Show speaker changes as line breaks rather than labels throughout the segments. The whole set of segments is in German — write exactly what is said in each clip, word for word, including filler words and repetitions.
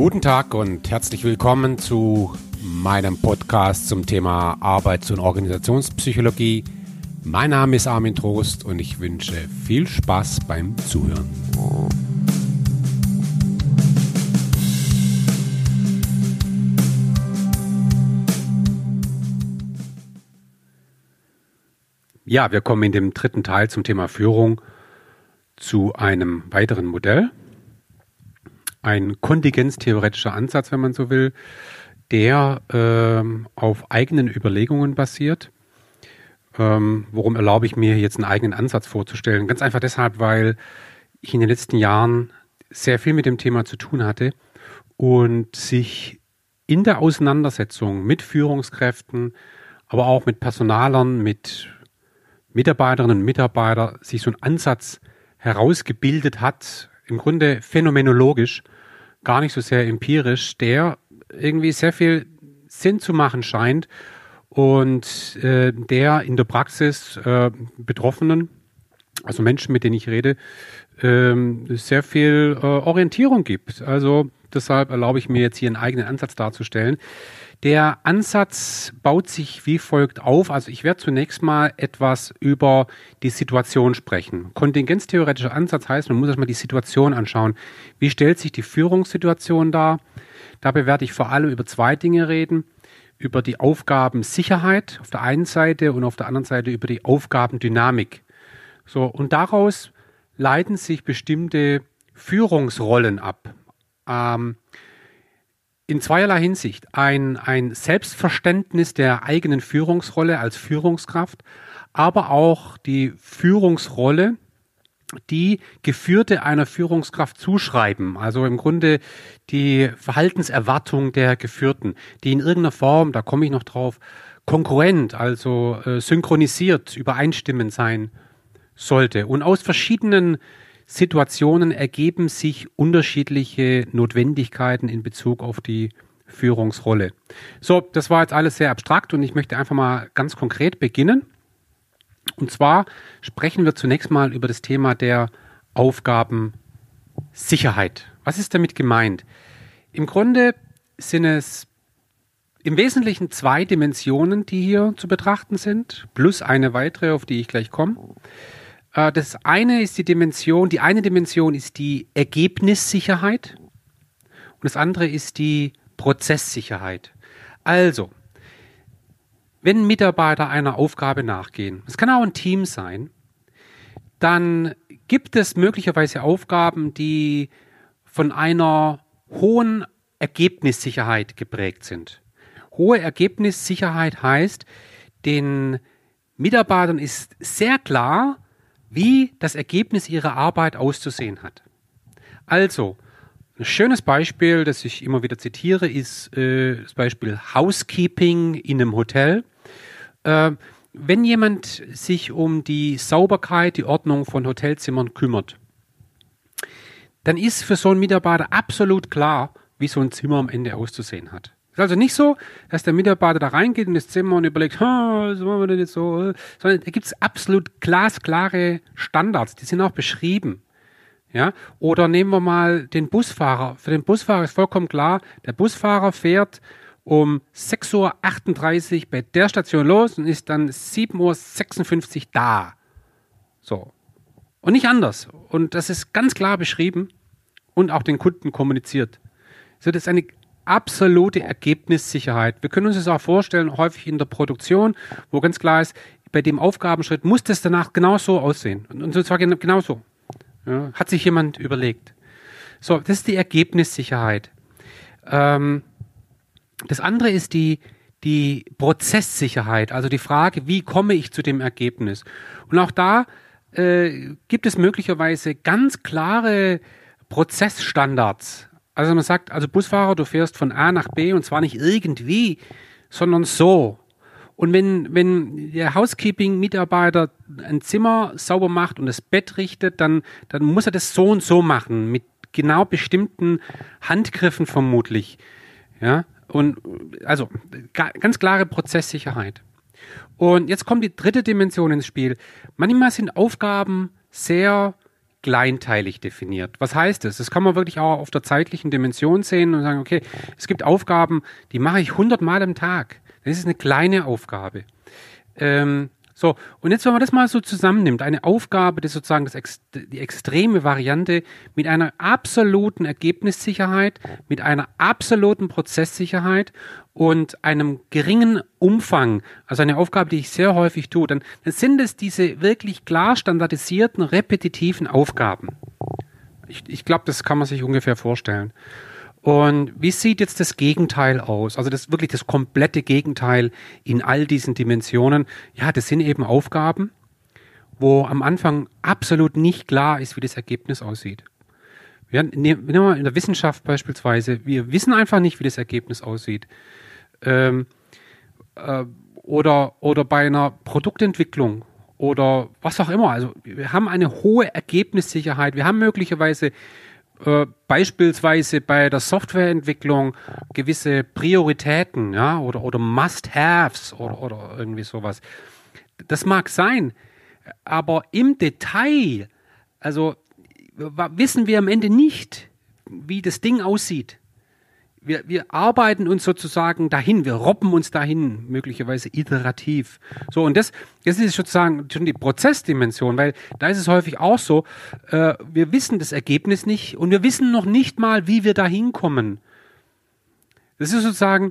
Guten Tag und herzlich willkommen zu meinem Podcast zum Thema Arbeits- und Organisationspsychologie. Mein Name ist Armin Trost und ich wünsche viel Spaß beim Zuhören. Ja, wir kommen in dem dritten Teil zum Thema Führung zu einem weiteren Modell. Ein kontingenztheoretischer Ansatz, wenn man so will, der ähm, auf eigenen Überlegungen basiert. Ähm, worum erlaube ich mir jetzt einen eigenen Ansatz vorzustellen? Ganz einfach deshalb, weil ich in den letzten Jahren sehr viel mit dem Thema zu tun hatte und sich in der Auseinandersetzung mit Führungskräften, aber auch mit Personalern, mit Mitarbeiterinnen und Mitarbeitern sich so ein Ansatz herausgebildet hat, im Grunde phänomenologisch, gar nicht so sehr empirisch, der irgendwie sehr viel Sinn zu machen scheint und äh, der in der Praxis äh, Betroffenen, also Menschen, mit denen ich rede, äh, sehr viel äh, Orientierung gibt. Also deshalb erlaube ich mir jetzt hier einen eigenen Ansatz darzustellen. Der Ansatz baut sich wie folgt auf. Also ich werde zunächst mal etwas über die Situation sprechen. Kontingenztheoretischer Ansatz heißt, man muss erstmal die Situation anschauen. Wie stellt sich die Führungssituation dar? Dabei werde ich vor allem über zwei Dinge reden. Über die Aufgabensicherheit auf der einen Seite und auf der anderen Seite über die Aufgabendynamik. So, und daraus leiten sich bestimmte Führungsrollen ab. Ähm, In zweierlei Hinsicht. Ein, ein Selbstverständnis der eigenen Führungsrolle als Führungskraft, aber auch die Führungsrolle, die Geführte einer Führungskraft zuschreiben. Also im Grunde die Verhaltenserwartung der Geführten, die in irgendeiner Form, da komme ich noch drauf, konkurrent, also äh, synchronisiert, übereinstimmend sein sollte. Und aus verschiedenen Situationen ergeben sich unterschiedliche Notwendigkeiten in Bezug auf die Führungsrolle. So, das war jetzt alles sehr abstrakt und ich möchte einfach mal ganz konkret beginnen. Und zwar sprechen wir zunächst mal über das Thema der Aufgabensicherheit. Was ist damit gemeint? Im Grunde sind es im Wesentlichen zwei Dimensionen, die hier zu betrachten sind, plus eine weitere, auf die ich gleich komme. Das eine ist die Dimension, die eine Dimension ist die Ergebnissicherheit und das andere ist die Prozesssicherheit. Also, wenn Mitarbeiter einer Aufgabe nachgehen, es kann auch ein Team sein, dann gibt es möglicherweise Aufgaben, die von einer hohen Ergebnissicherheit geprägt sind. Hohe Ergebnissicherheit heißt, den Mitarbeitern ist sehr klar, wie das Ergebnis ihrer Arbeit auszusehen hat. Also, ein schönes Beispiel, das ich immer wieder zitiere, ist äh, das Beispiel Housekeeping in einem Hotel. Äh, wenn jemand sich um die Sauberkeit, die Ordnung von Hotelzimmern kümmert, dann ist für so einen Mitarbeiter absolut klar, wie so ein Zimmer am Ende auszusehen hat. Es ist also nicht so, dass der Mitarbeiter da reingeht in das Zimmer und überlegt, was machen wir denn jetzt so, sondern da gibt es absolut glasklare Standards, die sind auch beschrieben. Ja? Oder nehmen wir mal den Busfahrer. Für den Busfahrer ist vollkommen klar, der Busfahrer fährt um sechs Uhr achtunddreißig bei der Station los und ist dann sieben Uhr sechsundfünfzig da. So. Und nicht anders. Und das ist ganz klar beschrieben und auch den Kunden kommuniziert. So, das ist eine absolute Ergebnissicherheit. Wir können uns das auch vorstellen, häufig in der Produktion, wo ganz klar ist, bei dem Aufgabenschritt muss das danach genauso aussehen. Und zwar genauso. Ja, hat sich jemand überlegt. So, das ist die Ergebnissicherheit. Ähm, das andere ist die, die Prozesssicherheit, also die Frage, wie komme ich zu dem Ergebnis? Und auch da äh, gibt es möglicherweise ganz klare Prozessstandards. Also man sagt, also Busfahrer, du fährst von A nach B und zwar nicht irgendwie, sondern so. Und wenn, wenn der Housekeeping-Mitarbeiter ein Zimmer sauber macht und das Bett richtet, dann, dann muss er das so und so machen, mit genau bestimmten Handgriffen vermutlich. Ja, und also ganz klare Prozesssicherheit. Und jetzt kommt die dritte Dimension ins Spiel. Manchmal sind Aufgaben sehr kleinteilig definiert. Was heißt das? Das kann man wirklich auch auf der zeitlichen Dimension sehen und sagen, okay, es gibt Aufgaben, die mache ich hundert Mal am Tag. Das ist eine kleine Aufgabe. Ähm, so, und jetzt, wenn man das mal so zusammennimmt, eine Aufgabe, das ist sozusagen das Ex- die extreme Variante mit einer absoluten Ergebnissicherheit, mit einer absoluten Prozesssicherheit und einem geringen Umfang, also eine Aufgabe, die ich sehr häufig tue, dann, dann sind es diese wirklich klar standardisierten, repetitiven Aufgaben. Ich, ich glaube, das kann man sich ungefähr vorstellen. Und wie sieht jetzt das Gegenteil aus? Also das wirklich das komplette Gegenteil in all diesen Dimensionen. Ja, das sind eben Aufgaben, wo am Anfang absolut nicht klar ist, wie das Ergebnis aussieht. Wir nehmen wir mal in der Wissenschaft beispielsweise, wir wissen einfach nicht, wie das Ergebnis aussieht. Ähm, äh, oder, oder bei einer Produktentwicklung oder was auch immer. Also wir haben eine hohe Ergebnissicherheit. Wir haben möglicherweise Äh, beispielsweise bei der Softwareentwicklung gewisse Prioritäten, ja, oder, oder Must-Haves oder, oder irgendwie sowas. Das mag sein, aber im Detail, also wissen wir am Ende nicht, wie das Ding aussieht. Wir, wir arbeiten uns sozusagen dahin, wir robben uns dahin, möglicherweise iterativ. So, und das, das ist sozusagen schon die Prozessdimension, weil da ist es häufig auch so, äh, wir wissen das Ergebnis nicht und wir wissen noch nicht mal, wie wir dahin kommen. Das ist sozusagen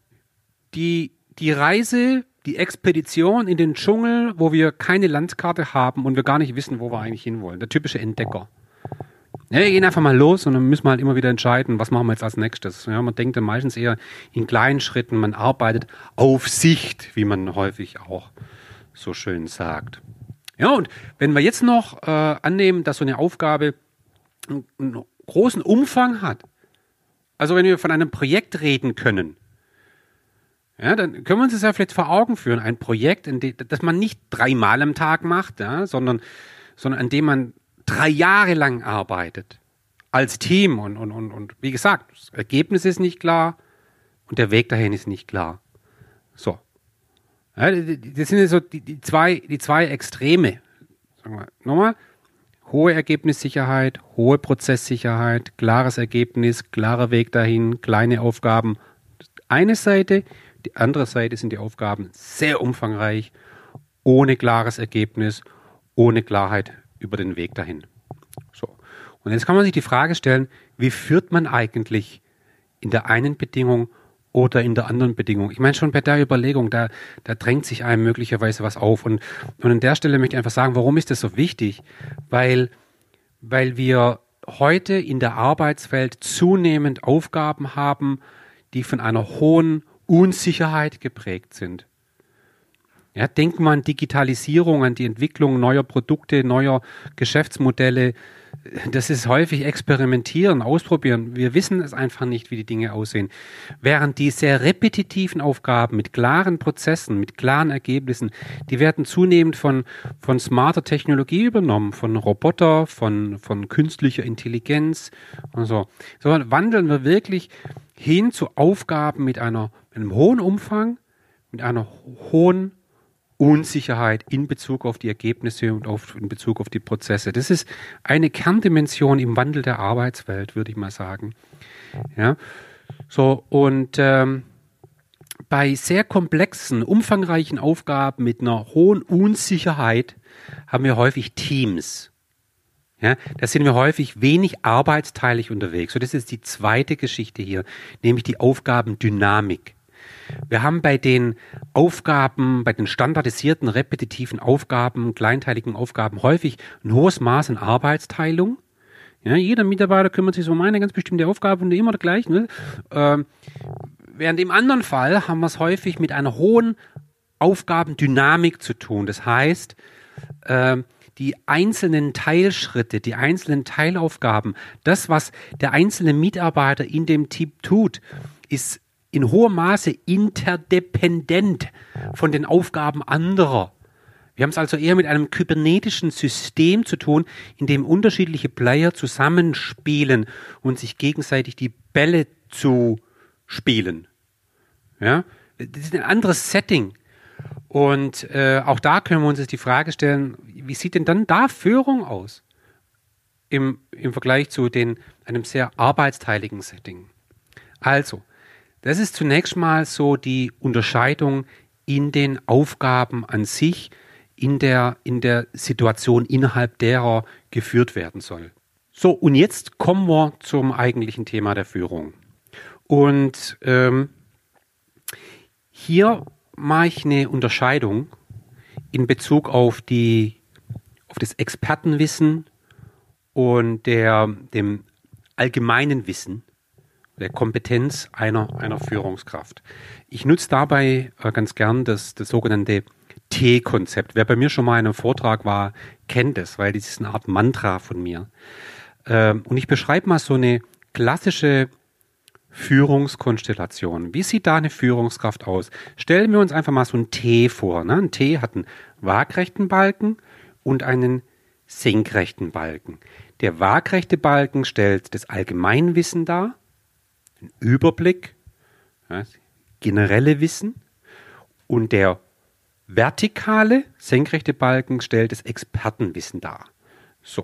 die, die Reise, die Expedition in den Dschungel, wo wir keine Landkarte haben und wir gar nicht wissen, wo wir eigentlich hinwollen. Der typische Entdecker. Ja, wir gehen einfach mal los und dann müssen wir halt immer wieder entscheiden, was machen wir jetzt als nächstes. Ja, man denkt dann meistens eher in kleinen Schritten, man arbeitet auf Sicht, wie man häufig auch so schön sagt. Ja, und wenn wir jetzt noch äh, annehmen, dass so eine Aufgabe einen, einen großen Umfang hat, also wenn wir von einem Projekt reden können, ja, dann können wir uns das ja vielleicht vor Augen führen. Ein Projekt, in dem, das man nicht dreimal am Tag macht, ja, sondern, sondern an dem man drei Jahre lang arbeitet, als Team und, und, und, und wie gesagt, das Ergebnis ist nicht klar und der Weg dahin ist nicht klar. So. Ja, das sind so die, die, zwei, die zwei Extreme. Sagen wir nochmal, hohe Ergebnissicherheit, hohe Prozesssicherheit, klares Ergebnis, klarer Weg dahin, kleine Aufgaben. Eine Seite, die andere Seite sind die Aufgaben sehr umfangreich, ohne klares Ergebnis, ohne Klarheit über den Weg dahin. So. Und jetzt kann man sich die Frage stellen, wie führt man eigentlich in der einen Bedingung oder in der anderen Bedingung? Ich meine, schon bei der Überlegung, da, da drängt sich einem möglicherweise was auf. Und, und an der Stelle möchte ich einfach sagen, warum ist das so wichtig? Weil, weil wir heute in der Arbeitswelt zunehmend Aufgaben haben, die von einer hohen Unsicherheit geprägt sind. Ja, denken wir an Digitalisierung, an die Entwicklung neuer Produkte, neuer Geschäftsmodelle. Das ist häufig experimentieren, ausprobieren. Wir wissen es einfach nicht, wie die Dinge aussehen. Während die sehr repetitiven Aufgaben mit klaren Prozessen, mit klaren Ergebnissen, die werden zunehmend von, von smarter Technologie übernommen, von Roboter, von, von künstlicher Intelligenz und so. So wandeln wir wirklich hin zu Aufgaben mit einer, mit einem hohen Umfang, mit einer hohen Unsicherheit in Bezug auf die Ergebnisse und auf, in Bezug auf die Prozesse. Das ist eine Kerndimension im Wandel der Arbeitswelt, würde ich mal sagen. Ja, so und ähm, bei sehr komplexen, umfangreichen Aufgaben mit einer hohen Unsicherheit haben wir häufig Teams. Ja, da sind wir häufig wenig arbeitsteilig unterwegs. So, das ist die zweite Geschichte hier, nämlich die Aufgabendynamik. Wir haben bei den Aufgaben, bei den standardisierten, repetitiven Aufgaben, kleinteiligen Aufgaben häufig ein hohes Maß an Arbeitsteilung. Ja, jeder Mitarbeiter kümmert sich so um eine ganz bestimmte Aufgabe und immer gleich. Ne? Ähm, während im anderen Fall haben wir es häufig mit einer hohen Aufgabendynamik zu tun. Das heißt, ähm, die einzelnen Teilschritte, die einzelnen Teilaufgaben, das, was der einzelne Mitarbeiter in dem Team tut, ist in hohem Maße interdependent von den Aufgaben anderer. Wir haben es also eher mit einem kybernetischen System zu tun, in dem unterschiedliche Player zusammenspielen und sich gegenseitig die Bälle zu spielen. Ja? Das ist ein anderes Setting. Und äh, auch da können wir uns jetzt die Frage stellen, wie sieht denn dann da Führung aus? im, im Vergleich zu den, einem sehr arbeitsteiligen Setting. Also, das ist zunächst mal so die Unterscheidung in den Aufgaben an sich, in der, in der Situation, innerhalb derer geführt werden soll. So, und jetzt kommen wir zum eigentlichen Thema der Führung. Und ähm, hier mache ich eine Unterscheidung in Bezug auf, die, auf das Expertenwissen und der, dem allgemeinen Wissen, der Kompetenz einer, einer Führungskraft. Ich nutze dabei äh, ganz gern das, das sogenannte T-Konzept. Wer bei mir schon mal in einem Vortrag war, kennt es, weil das ist eine Art Mantra von mir. Ähm, und ich beschreibe mal so eine klassische Führungskonstellation. Wie sieht da eine Führungskraft aus? Stellen wir uns einfach mal so ein T vor. Ne? Ein T hat einen waagrechten Balken und einen senkrechten Balken. Der waagrechte Balken stellt das Allgemeinwissen dar, den Überblick, ja, das generelle Wissen, und der vertikale, senkrechte Balken stellt das Expertenwissen dar. So.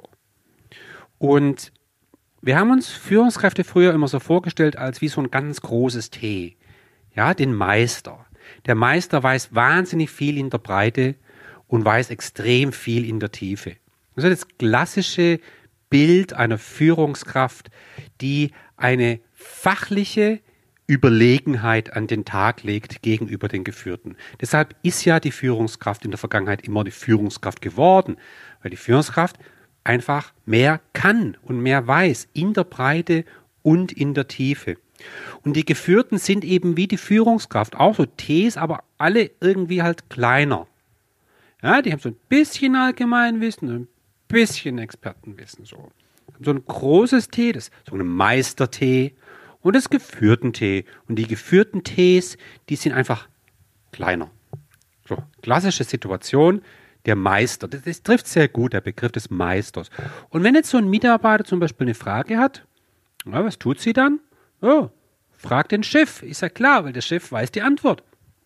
Und wir haben uns Führungskräfte früher immer so vorgestellt als wie so ein ganz großes T. Ja, den Meister. Der Meister weiß wahnsinnig viel in der Breite und weiß extrem viel in der Tiefe. Das ist das klassische Bild einer Führungskraft, die eine fachliche Überlegenheit an den Tag legt gegenüber den Geführten. Deshalb ist ja die Führungskraft in der Vergangenheit immer die Führungskraft geworden, weil die Führungskraft einfach mehr kann und mehr weiß in der Breite und in der Tiefe. Und die Geführten sind eben wie die Führungskraft, auch so Ts, aber alle irgendwie halt kleiner. Ja, die haben so ein bisschen Allgemeinwissen, ein bisschen Expertenwissen. So, so ein großes T, das so ein Meister-T und das Geführten-T. Und die geführten Ts, die sind einfach kleiner. So, klassische Situation. Der Meister, das, das trifft sehr gut, der Begriff des Meisters. Und wenn jetzt so ein Mitarbeiter zum Beispiel eine Frage hat, ja, was tut sie dann? Oh, fragt den Chef. Ist ja klar, weil der Chef weiß die Antwort.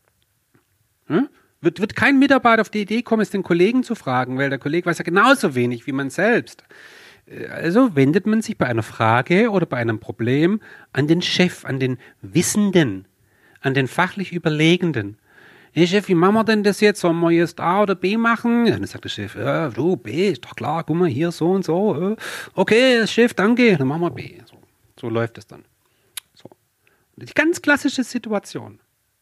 Hm? Wird, wird kein Mitarbeiter auf die Idee kommen, es den Kollegen zu fragen, weil der Kollege weiß ja genauso wenig wie man selbst. Also wendet man sich bei einer Frage oder bei einem Problem an den Chef, an den Wissenden, an den fachlich Überlegenden. Hey Chef, wie machen wir denn das jetzt? Sollen wir jetzt A oder B machen? Ja, dann sagt der Chef, ja, du, B, ist doch klar, guck mal, hier so und so. Okay, Chef, danke, dann machen wir B. So, so läuft es dann. So. Die ganz klassische Situation.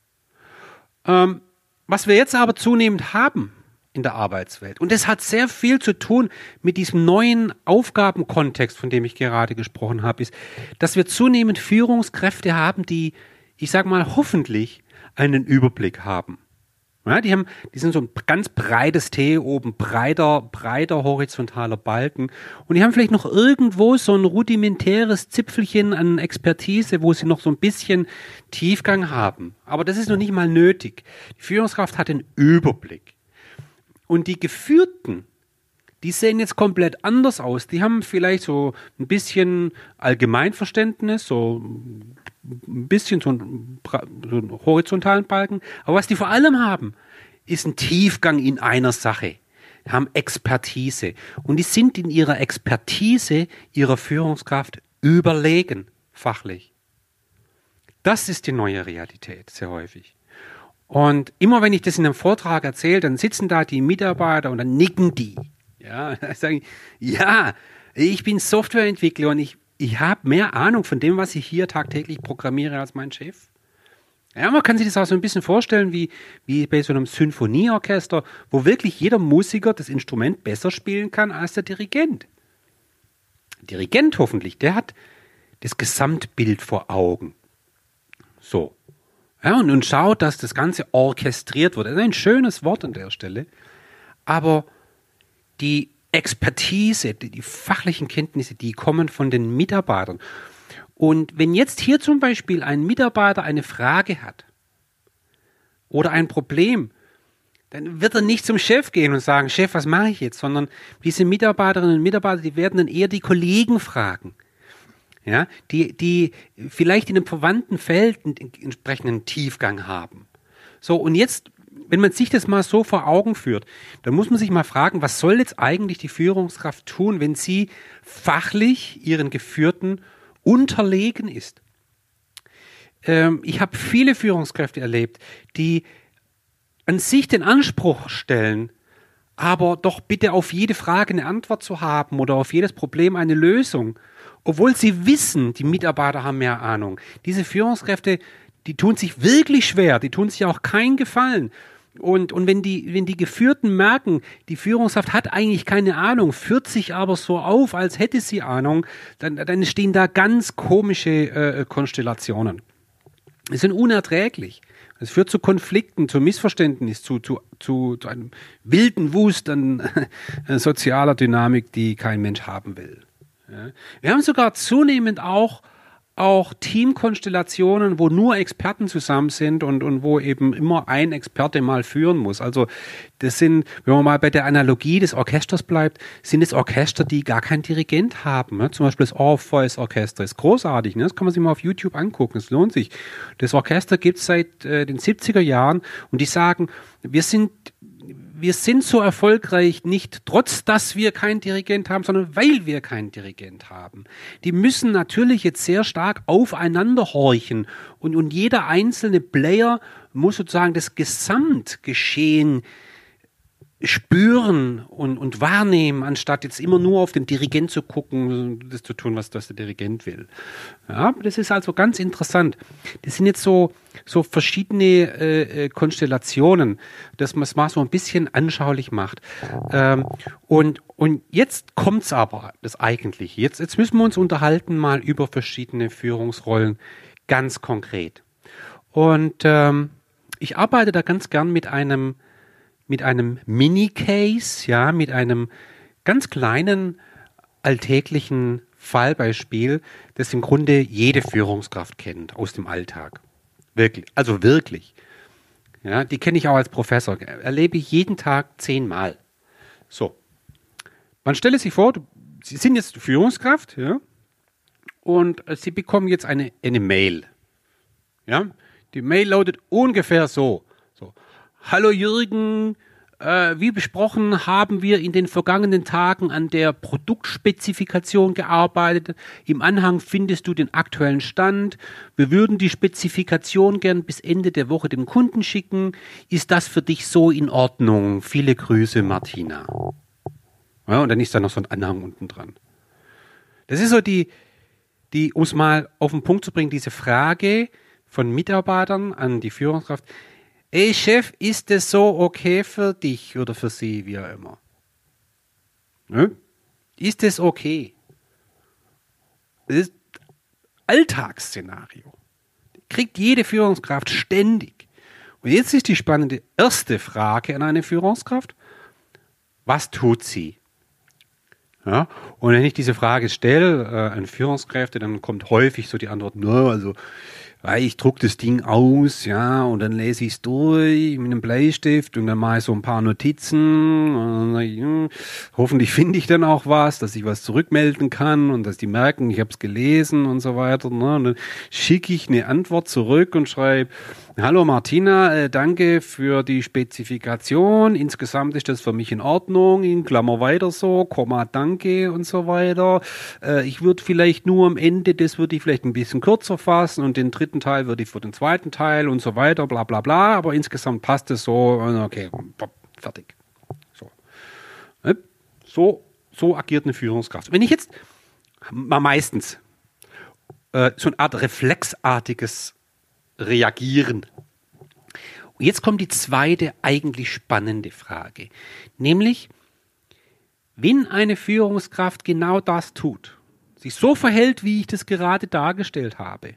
Ähm, was wir jetzt aber zunehmend haben in der Arbeitswelt, und das hat sehr viel zu tun mit diesem neuen Aufgabenkontext, von dem ich gerade gesprochen habe, ist, dass wir zunehmend Führungskräfte haben, die, ich sage mal, hoffentlich einen Überblick haben. Ja, die haben, die sind so ein ganz breites T oben, breiter, breiter horizontaler Balken, und die haben vielleicht noch irgendwo so ein rudimentäres Zipfelchen an Expertise, wo sie noch so ein bisschen Tiefgang haben. Aber das ist noch nicht mal nötig. Die Führungskraft hat den Überblick. Und die Geführten, die sehen jetzt komplett anders aus. Die haben vielleicht so ein bisschen Allgemeinverständnis, so ein bisschen so einen, so einen horizontalen Balken. Aber was die vor allem haben, ist ein Tiefgang in einer Sache. Die haben Expertise. Und die sind in ihrer Expertise ihrer Führungskraft überlegen, fachlich. Das ist die neue Realität, sehr häufig. Und immer wenn ich das in einem Vortrag erzähle, dann sitzen da die Mitarbeiter und dann nicken die. Ja, dann sagen, ja, ich bin Softwareentwickler und ich, ich habe mehr Ahnung von dem, was ich hier tagtäglich programmiere, als mein Chef. Ja, man kann sich das auch so ein bisschen vorstellen wie, wie bei so einem Symphonieorchester, wo wirklich jeder Musiker das Instrument besser spielen kann als der Dirigent. Der Dirigent hoffentlich, der hat das Gesamtbild vor Augen. So. Ja, und, und schaut, dass das Ganze orchestriert wird. Das ist ein schönes Wort an der Stelle. Aber die Expertise, die, die fachlichen Kenntnisse, die kommen von den Mitarbeitern. Und wenn jetzt hier zum Beispiel ein Mitarbeiter eine Frage hat oder ein Problem, dann wird er nicht zum Chef gehen und sagen, Chef, was mache ich jetzt? Sondern diese Mitarbeiterinnen und Mitarbeiter, die werden dann eher die Kollegen fragen. Ja, die, die vielleicht in einem verwandten Feld einen entsprechenden Tiefgang haben. So, und jetzt wenn man sich das mal so vor Augen führt, dann muss man sich mal fragen, was soll jetzt eigentlich die Führungskraft tun, wenn sie fachlich ihren Geführten unterlegen ist? Ähm, ich habe viele Führungskräfte erlebt, die an sich den Anspruch stellen, aber doch bitte auf jede Frage eine Antwort zu haben oder auf jedes Problem eine Lösung. Obwohl sie wissen, die Mitarbeiter haben mehr Ahnung. Diese Führungskräfte, die tun sich wirklich schwer, die tun sich auch keinen Gefallen. Und, und wenn die, wenn die Geführten merken, die Führungskraft hat eigentlich keine Ahnung, führt sich aber so auf, als hätte sie Ahnung, dann, dann entstehen da ganz komische äh, Konstellationen. Es sind unerträglich. Es führt zu Konflikten, zu Missverständnissen, zu, zu, zu, zu einem wilden Wust an äh, sozialer Dynamik, die kein Mensch haben will. Ja. Wir haben sogar zunehmend auch, auch Teamkonstellationen, wo nur Experten zusammen sind und, und wo eben immer ein Experte mal führen muss. Also das sind, wenn man mal bei der Analogie des Orchesters bleibt, sind es Orchester, die gar keinen Dirigent haben. Ne? Zum Beispiel das Orpheus Orchester ist großartig. Ne? Das kann man sich mal auf YouTube angucken. Es lohnt sich. Das Orchester gibt es seit äh, den siebziger Jahren und die sagen, wir sind Wir sind so erfolgreich nicht trotz, dass wir keinen Dirigent haben, sondern weil wir keinen Dirigent haben. Die müssen natürlich jetzt sehr stark aufeinander horchen und, und jeder einzelne Player muss sozusagen das Gesamtgeschehen spüren und, und wahrnehmen, anstatt jetzt immer nur auf den Dirigent zu gucken, das zu tun, was das der Dirigent will. Ja, das ist also ganz interessant. Das sind jetzt so, so verschiedene äh, Konstellationen, dass man es mal so ein bisschen anschaulich macht. Ähm, und, und jetzt kommt's aber, das Eigentliche. Jetzt, jetzt müssen wir uns unterhalten mal über verschiedene Führungsrollen, ganz konkret. Und ähm, ich arbeite da ganz gern mit einem mit einem Mini-Case, ja, mit einem ganz kleinen alltäglichen Fallbeispiel, das im Grunde jede Führungskraft kennt aus dem Alltag. Wirklich, also wirklich. Ja, die kenne ich auch als Professor, erlebe ich jeden Tag zehnmal. So, man stelle sich vor, Sie sind jetzt Führungskraft, ja, und Sie bekommen jetzt eine, eine Mail. Ja, die Mail lautet ungefähr so. So. Hallo Jürgen, äh, wie besprochen haben wir in den vergangenen Tagen an der Produktspezifikation gearbeitet. Im Anhang findest du den aktuellen Stand. Wir würden die Spezifikation gern bis Ende der Woche dem Kunden schicken. Ist das für dich so in Ordnung? Viele Grüße, Martina. Ja, und dann ist da noch so ein Anhang unten dran. Das ist so die, die, um es mal auf den Punkt zu bringen, diese Frage von Mitarbeitern an die Führungskraft. Ey Chef, ist das so okay für dich oder für sie, wie auch immer? Ne? Ist das okay? Das ist Alltagsszenario. Kriegt jede Führungskraft ständig. Und jetzt ist die spannende erste Frage an eine Führungskraft. Was tut sie? Ja, und wenn ich diese Frage stelle äh, an Führungskräfte, dann kommt häufig so die Antwort, no, also ich drucke das Ding aus, ja, und dann lese ich es durch mit einem Bleistift und dann mache ich so ein paar Notizen und dann, ja, hoffentlich finde ich dann auch was, dass ich was zurückmelden kann und dass die merken, ich habe es gelesen und so weiter. Ne? Und dann schicke ich eine Antwort zurück und schreibe, hallo Martina, äh, danke für die Spezifikation, insgesamt ist das für mich in Ordnung, in Klammer weiter so, Komma, danke und so weiter. Äh, ich würde vielleicht nur am Ende, das würde ich vielleicht ein bisschen kürzer fassen und den dritten Teil würde ich für den zweiten Teil und so weiter, bla bla bla, aber insgesamt passt es so, okay, fertig. So, so, so agiert eine Führungskraft. Wenn ich jetzt mal meistens äh, so eine Art reflexartiges Reagieren. Und jetzt kommt die zweite eigentlich spannende Frage, nämlich, wenn eine Führungskraft genau das tut, sich so verhält, wie ich das gerade dargestellt habe,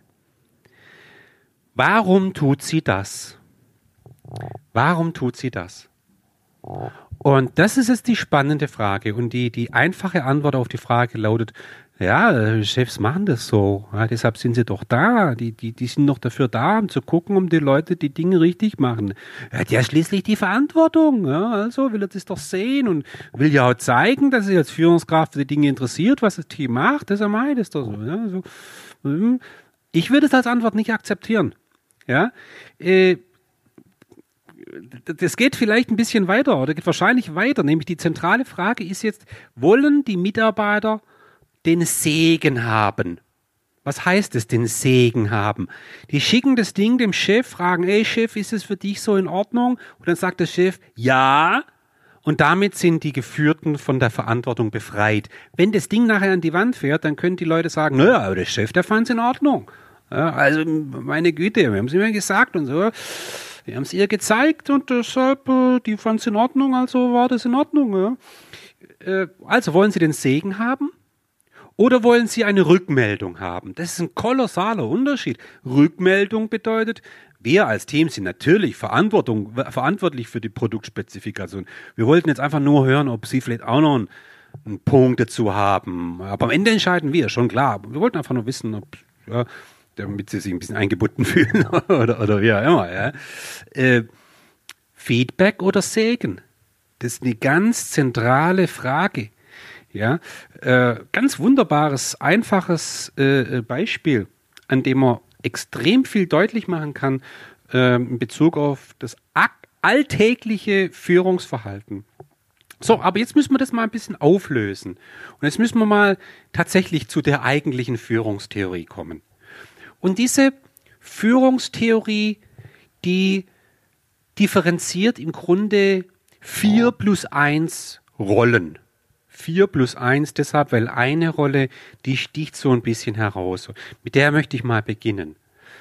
warum tut sie das? Warum tut sie das? Und das ist jetzt die spannende Frage. Und die, die einfache Antwort auf die Frage lautet, ja, Chefs machen das so. Ja, deshalb sind sie doch da. Die, die, die sind doch dafür da, um zu gucken, um die Leute die Dinge richtig machen. Er hat ja schließlich die Verantwortung. Ja, also will er das doch sehen und will ja auch zeigen, dass er als Führungskraft für die Dinge interessiert, was das Team macht. Deshalb mache ich das doch so. Ja, so. Ich würde es als Antwort nicht akzeptieren. Ja, äh, das geht vielleicht ein bisschen weiter oder geht wahrscheinlich weiter. Nämlich die zentrale Frage ist jetzt, wollen die Mitarbeiter den Segen haben? Was heißt es, den Segen haben? Die schicken das Ding dem Chef, fragen, ey Chef, ist es für dich so in Ordnung? Und dann sagt der Chef, ja. Und damit sind die Geführten von der Verantwortung befreit. Wenn das Ding nachher an die Wand fährt, dann können die Leute sagen, naja, aber der Chef, der fand es in Ordnung. Ja, also meine Güte, wir haben es immer gesagt und so. Wir haben es ihr gezeigt und deshalb, äh, die fand es in Ordnung, also war das in Ordnung. Ja. Äh, also wollen Sie den Segen haben oder wollen Sie eine Rückmeldung haben? Das ist ein kolossaler Unterschied. Rückmeldung bedeutet, wir als Team sind natürlich Verantwortung, verantwortlich für die Produktspezifikation. Wir wollten jetzt einfach nur hören, ob Sie vielleicht auch noch einen, einen Punkt dazu haben. Aber am Ende entscheiden wir, schon klar. Wir wollten einfach nur wissen, ob... Ja, damit sie sich ein bisschen eingebunden fühlen oder, oder wie auch immer. Ja. Äh, Feedback oder Segen? Das ist eine ganz zentrale Frage. Ja. Äh, ganz wunderbares, einfaches äh, Beispiel, an dem man extrem viel deutlich machen kann äh, in Bezug auf das alltägliche Führungsverhalten. So, aber jetzt müssen wir das mal ein bisschen auflösen. Und jetzt müssen wir mal tatsächlich zu der eigentlichen Führungstheorie kommen. Und diese Führungstheorie, die differenziert im Grunde vier plus eins Rollen. Vier plus eins deshalb, weil eine Rolle, die sticht so ein bisschen heraus. Mit der möchte ich mal beginnen.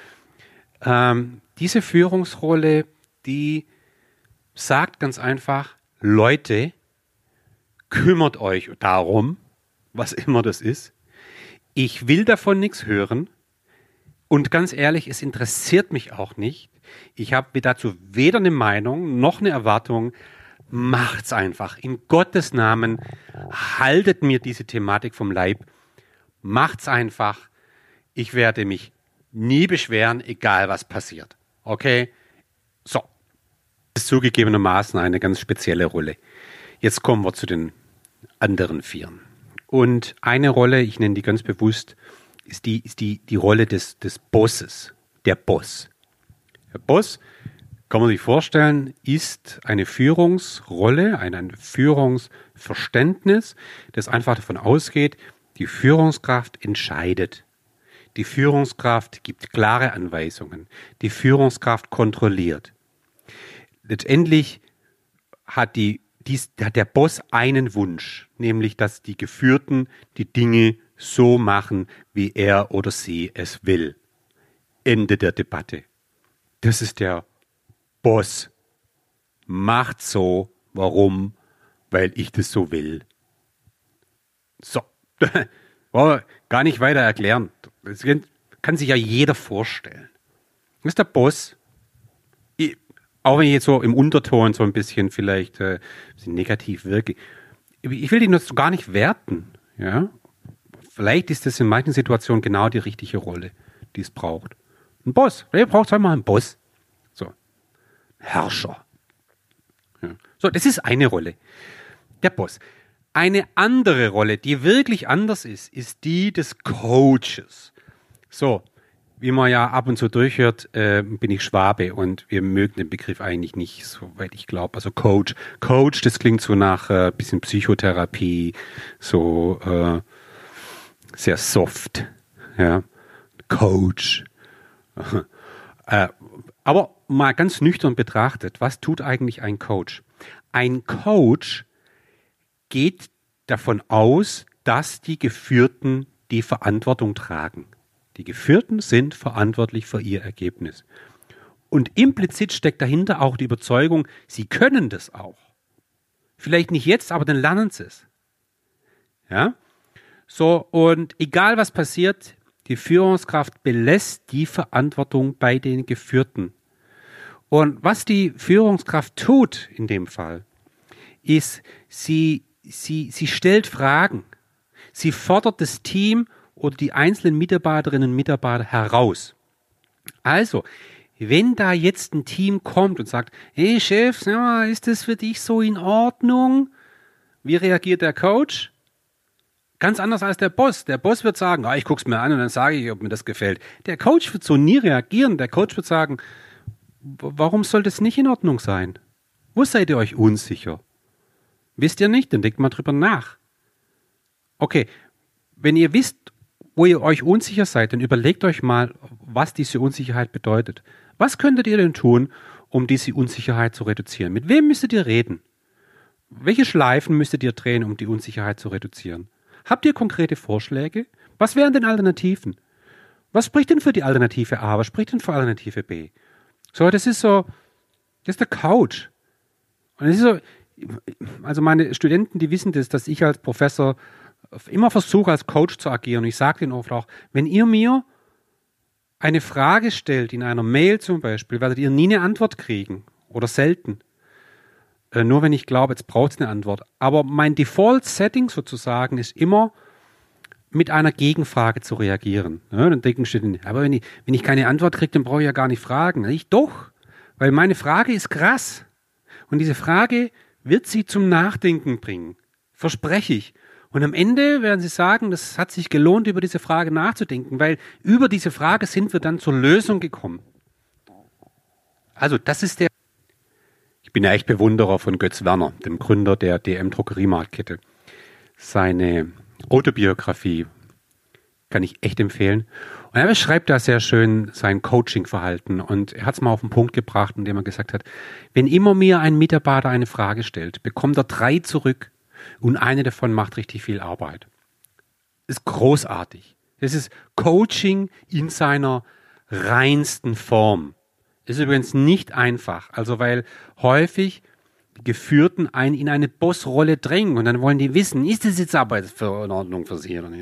Ähm, diese Führungsrolle, die sagt ganz einfach, Leute, kümmert euch darum, was immer das ist. Ich will davon nichts hören. Und ganz ehrlich, es interessiert mich auch nicht. Ich habe dazu weder eine Meinung noch eine Erwartung. Macht's einfach. In Gottes Namen, haltet mir diese Thematik vom Leib. Macht's einfach. Ich werde mich nie beschweren, egal was passiert. Okay? So. Das ist zugegebenermaßen eine ganz spezielle Rolle. Jetzt kommen wir zu den anderen Vieren. Und eine Rolle, ich nenne die ganz bewusst, ist die, ist die, die Rolle des, des Bosses, der Boss. Der Boss, kann man sich vorstellen, ist eine Führungsrolle, ein, ein Führungsverständnis, das einfach davon ausgeht, die Führungskraft entscheidet. Die Führungskraft gibt klare Anweisungen. Die Führungskraft kontrolliert. Letztendlich hat, die, dies, hat der Boss einen Wunsch, nämlich, dass die Geführten die Dinge so machen, wie er oder sie es will. Ende der Debatte. Das ist der Boss. Macht so. Warum? Weil ich das so will. So. Wollen wir gar nicht weiter erklären. Das kann sich ja jeder vorstellen. Das ist der Boss. Ich, auch wenn ich jetzt so im Unterton so ein bisschen vielleicht äh, ein bisschen negativ wirke. Ich will ihn das gar nicht werten. Ja. Vielleicht ist das in manchen Situationen genau die richtige Rolle, die es braucht. Ein Boss. Wer braucht einmal einen Boss? So. Herrscher. Ja. So, das ist eine Rolle. Der Boss. Eine andere Rolle, die wirklich anders ist, ist die des Coaches. So, wie man ja ab und zu durchhört, äh, bin ich Schwabe und wir mögen den Begriff eigentlich nicht, soweit ich glaube. Also Coach. Coach, das klingt so nach äh, bisschen Psychotherapie, so äh, sehr soft, ja, Coach. äh, aber mal ganz nüchtern betrachtet, was tut eigentlich ein Coach? Ein Coach geht davon aus, dass die Geführten die Verantwortung tragen. Die Geführten sind verantwortlich für ihr Ergebnis. Und implizit steckt dahinter auch die Überzeugung, sie können das auch. Vielleicht nicht jetzt, aber dann lernen sie es. Ja? So, und egal was passiert, die Führungskraft belässt die Verantwortung bei den Geführten. Und was die Führungskraft tut in dem Fall, ist, sie, sie, sie stellt Fragen. Sie fordert das Team oder die einzelnen Mitarbeiterinnen und Mitarbeiter heraus. Also, wenn da jetzt ein Team kommt und sagt, hey Chef, sag mal, ist das für dich so in Ordnung? Wie reagiert der Coach? Ganz anders als der Boss. Der Boss wird sagen, ah, ich guck's mir an und dann sage ich, ob mir das gefällt. Der Coach wird so nie reagieren. Der Coach wird sagen, warum soll das nicht in Ordnung sein? Wo seid ihr euch unsicher? Wisst ihr nicht? Dann denkt mal drüber nach. Okay, wenn ihr wisst, wo ihr euch unsicher seid, dann überlegt euch mal, was diese Unsicherheit bedeutet. Was könntet ihr denn tun, um diese Unsicherheit zu reduzieren? Mit wem müsstet ihr reden? Welche Schleifen müsstet ihr drehen, um die Unsicherheit zu reduzieren? Habt ihr konkrete Vorschläge? Was wären denn Alternativen? Was spricht denn für die Alternative A? Was spricht denn für Alternative B? So, das ist so, das ist der Coach. Und das ist so, also meine Studenten, die wissen das, dass ich als Professor immer versuche, als Coach zu agieren. Und ich sage denen oft auch, wenn ihr mir eine Frage stellt, in einer Mail zum Beispiel, werdet ihr nie eine Antwort kriegen oder selten. Äh, nur wenn ich glaube, jetzt braucht es eine Antwort. Aber mein Default-Setting sozusagen ist immer, mit einer Gegenfrage zu reagieren. Ja, dann denken Studenten, aber wenn ich, wenn ich keine Antwort kriege, dann brauche ich ja gar nicht fragen. Ich doch, weil meine Frage ist krass. Und diese Frage wird sie zum Nachdenken bringen. Verspreche ich. Und am Ende werden sie sagen, das hat sich gelohnt, über diese Frage nachzudenken, weil über diese Frage sind wir dann zur Lösung gekommen. Also das ist der... Ich bin ja echt Bewunderer von Götz Werner, dem Gründer der D M-Drogeriemarktkette. Seine Autobiografie kann ich echt empfehlen. Und er beschreibt da sehr schön sein Coaching-Verhalten. Und er hat es mal auf den Punkt gebracht, indem er gesagt hat, wenn immer mir ein Mitarbeiter eine Frage stellt, bekommt er drei zurück. Und eine davon macht richtig viel Arbeit. Das ist großartig. Das ist Coaching in seiner reinsten Form. Das ist übrigens nicht einfach. Also weil häufig die Geführten einen in eine Bossrolle drängen und dann wollen die wissen, ist das jetzt aber für in Ordnung für sie oder nicht?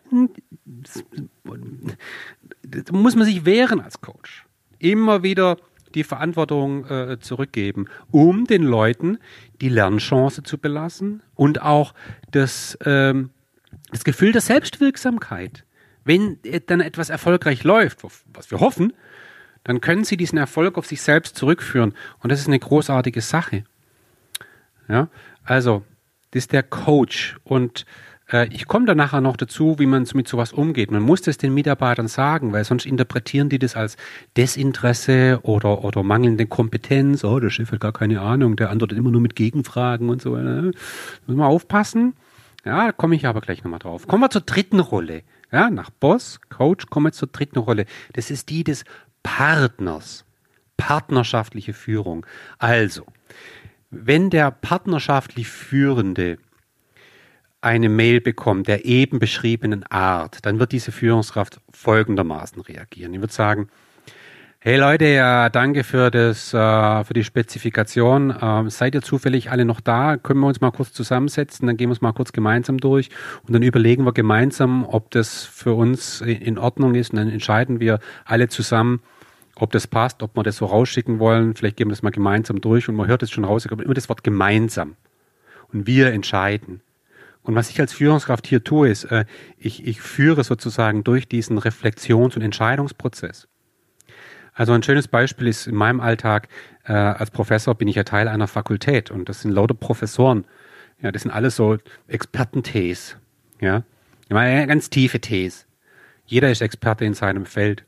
Da muss man sich wehren als Coach. Immer wieder die Verantwortung äh, zurückgeben, um den Leuten die Lernchance zu belassen und auch das, ähm, das Gefühl der Selbstwirksamkeit. Wenn dann etwas erfolgreich läuft, was wir hoffen, dann können sie diesen Erfolg auf sich selbst zurückführen. Und das ist eine großartige Sache. Ja, also, das ist der Coach. Und äh, ich komme dann nachher noch dazu, wie man mit sowas umgeht. Man muss das den Mitarbeitern sagen, weil sonst interpretieren die das als Desinteresse oder, oder mangelnde Kompetenz. Oh, der Chef hat gar keine Ahnung, der antwortet immer nur mit Gegenfragen und so. Ne? Muss man aufpassen. Ja, da komme ich aber gleich nochmal drauf. Kommen wir zur dritten Rolle. Ja, nach Boss, Coach, kommen wir zur dritten Rolle. Das ist die des Partners. Partnerschaftliche Führung. Also, wenn der partnerschaftlich Führende eine Mail bekommt der eben beschriebenen Art, dann wird diese Führungskraft folgendermaßen reagieren. Die wird sagen, hey Leute, ja, danke für das, äh, für die Spezifikation. Ähm, seid ihr zufällig alle noch da? Können wir uns mal kurz zusammensetzen? Dann gehen wir es mal kurz gemeinsam durch und dann überlegen wir gemeinsam, ob das für uns in Ordnung ist. Und dann entscheiden wir alle zusammen, ob das passt, ob wir das so rausschicken wollen. Vielleicht gehen wir das mal gemeinsam durch und man hört es schon raus. Aber immer das Wort gemeinsam. Und wir entscheiden. Und was ich als Führungskraft hier tue, ist, äh, ich, ich führe sozusagen durch diesen Reflexions- und Entscheidungsprozess. Also ein schönes Beispiel ist in meinem Alltag, äh, als Professor bin ich ja Teil einer Fakultät und das sind lauter Professoren. Ja, das sind alles so Experten-Ts. Ja, ich meine, ganz tiefe Ts. Jeder ist Experte in seinem Feld.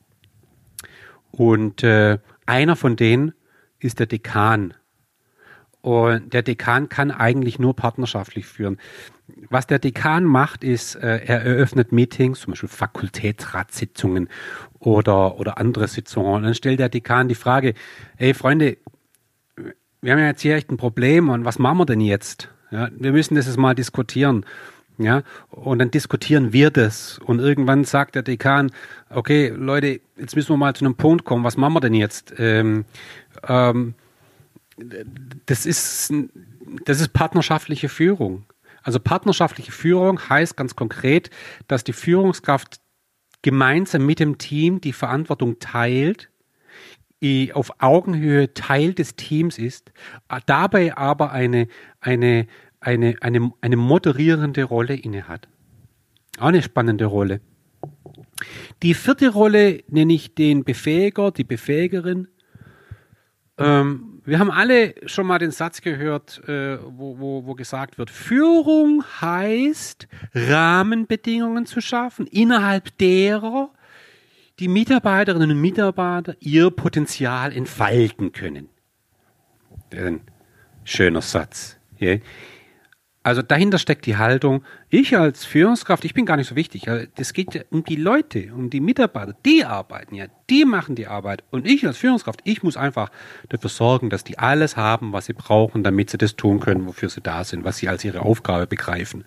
Und äh, einer von denen ist der Dekan. Und der Dekan kann eigentlich nur partnerschaftlich führen. Was der Dekan macht, ist, äh, er eröffnet Meetings, zum Beispiel Fakultätsratssitzungen oder, oder andere Sitzungen. Und dann stellt der Dekan die Frage, ey Freunde, wir haben ja jetzt hier echt ein Problem und was machen wir denn jetzt? Ja, wir müssen das jetzt mal diskutieren. Ja, und dann diskutieren wir das. Und irgendwann sagt der Dekan, okay, Leute, jetzt müssen wir mal zu einem Punkt kommen. Was machen wir denn jetzt? Ähm, ähm, das ist, das ist partnerschaftliche Führung. Also partnerschaftliche Führung heißt ganz konkret, dass die Führungskraft gemeinsam mit dem Team die Verantwortung teilt, auf Augenhöhe Teil des Teams ist, dabei aber eine, eine, eine, eine, eine moderierende Rolle innehat. Auch eine spannende Rolle. Die vierte Rolle nenne ich den Befähiger, die Befähigerin. Ähm, wir haben alle schon mal den Satz gehört, äh, wo, wo, wo gesagt wird, Führung heißt, Rahmenbedingungen zu schaffen, innerhalb derer die Mitarbeiterinnen und Mitarbeiter ihr Potenzial entfalten können. Ein schöner Satz. Yeah. Also dahinter steckt die Haltung, ich als Führungskraft, ich bin gar nicht so wichtig. Es geht ja um die Leute, um die Mitarbeiter, die arbeiten ja, die machen die Arbeit. Und ich als Führungskraft, ich muss einfach dafür sorgen, dass die alles haben, was sie brauchen, damit sie das tun können, wofür sie da sind, was sie als ihre Aufgabe begreifen.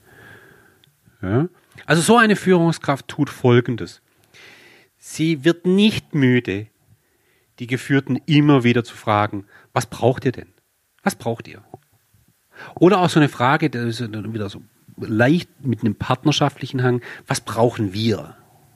Ja? Also so eine Führungskraft tut Folgendes. Sie wird nicht müde, die Geführten immer wieder zu fragen, was braucht ihr denn? Was braucht ihr? Oder auch so eine Frage, das ist dann wieder so leicht mit einem partnerschaftlichen Hang, was brauchen wir?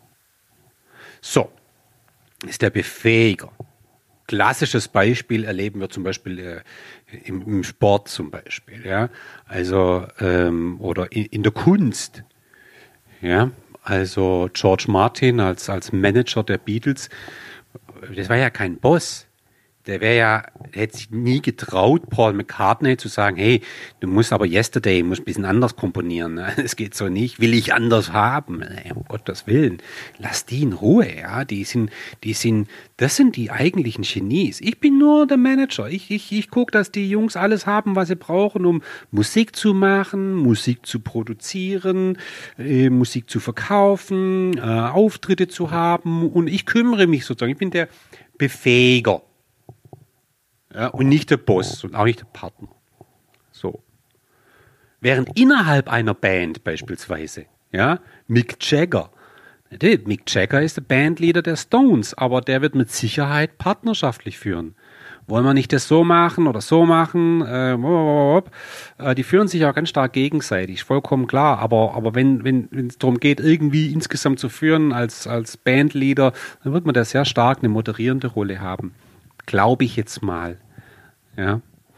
So, ist der Befähiger. Klassisches Beispiel erleben wir zum Beispiel äh, im, im Sport zum Beispiel, ja, also ähm, oder in, in der Kunst, ja, also George Martin als als Manager der Beatles, das war ja kein Boss. Der wäre ja, hätte sich nie getraut, Paul McCartney zu sagen, hey, du musst aber Yesterday, musst ein bisschen anders komponieren. Es geht so nicht, will ich anders haben. Um Gottes Willen, lass die in Ruhe, ja. Die sind, die sind, das sind die eigentlichen Genies. Ich bin nur der Manager. Ich, ich, ich gucke, dass die Jungs alles haben, was sie brauchen, um Musik zu machen, Musik zu produzieren, äh, Musik zu verkaufen, äh, Auftritte zu haben. Und ich kümmere mich sozusagen. Ich bin der Befähiger. Ja, und nicht der Boss und auch nicht der Partner. So. Während innerhalb einer Band beispielsweise, ja, Mick Jagger, Mick Jagger ist der Bandleader der Stones, aber der wird mit Sicherheit partnerschaftlich führen. Wollen wir nicht das so machen oder so machen? Äh, die führen sich auch ganz stark gegenseitig, vollkommen klar. Aber, aber wenn, wenn, wenn es darum geht, irgendwie insgesamt zu führen als, als Bandleader, dann wird man da sehr stark eine moderierende Rolle haben. Glaube ich jetzt mal. Ja.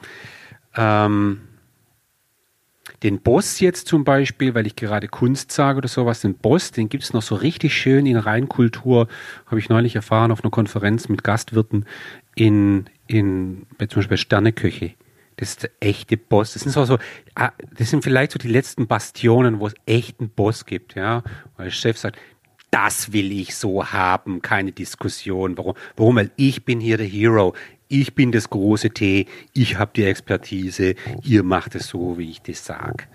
Ähm, den Boss jetzt zum Beispiel, weil ich gerade Kunst sage oder sowas, den Boss, den gibt es noch so richtig schön in Reinkultur, habe ich neulich erfahren auf einer Konferenz mit Gastwirten in, in bei zum Beispiel Sterneköche. Das ist der echte Boss. Das sind so, so, das sind vielleicht so die letzten Bastionen, wo es echt einen Boss gibt, ja. Weil der Chef sagt, das will ich so haben, keine Diskussion. Warum? Warum? Weil ich bin hier der Hero. Ich bin das große T. Ich habe die Expertise. Ihr macht es so, wie ich das sage.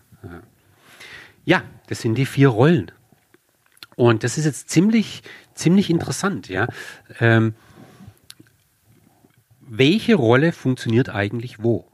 Ja, das sind die vier Rollen. Und das ist jetzt ziemlich, ziemlich interessant, ja. Ähm, welche Rolle funktioniert eigentlich wo?